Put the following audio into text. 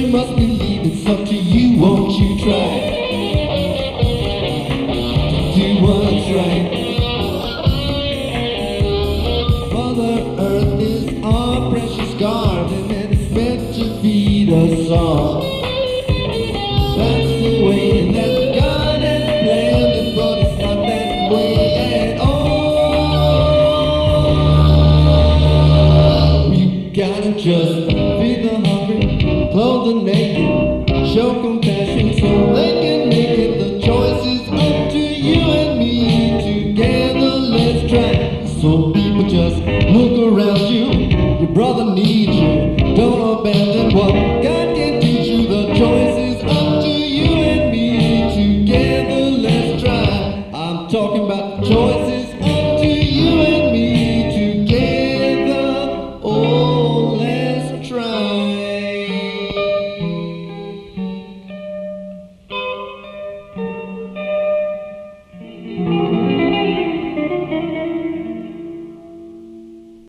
must believe it's up to you, won't you try to do what's right? Mother Earth is our precious garden, and it's meant to feed us all. That's the way that God has planned it, but it's not that way at all. You gotta just feed the hungry, clothe the naked, show compassion so they can make it. The choice is up to you and me. Together let's try. So people just look around you. Your brother needs you. Don't abandon what God